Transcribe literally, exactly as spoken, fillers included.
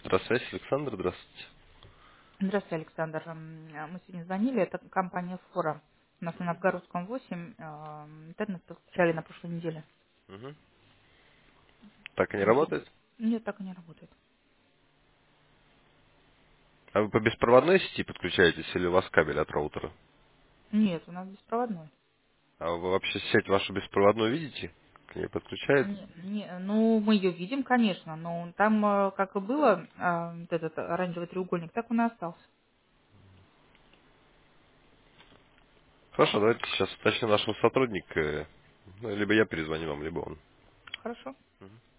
Здравствуйте, Александр, здравствуйте. Здравствуйте, Александр. М, а, Мы сегодня звонили, это компания «Фора». У нас на Новгородском восемь, а, интернет подключали на прошлой неделе. Мгм. Так и не Интерес- работает? Нет, так и не работает. А вы по беспроводной сети подключаетесь или у вас кабель от роутера? Нет, у нас беспроводной. А вы вообще сеть вашу беспроводную видите? К ней подключает? Не, не, ну, мы ее видим, конечно, но там, э, как и было, а, вот этот оранжевый треугольник, так он и остался. Хорошо, давайте сейчас уточню нашего сотрудника. Ну, либо я перезвоню вам, либо он. Хорошо.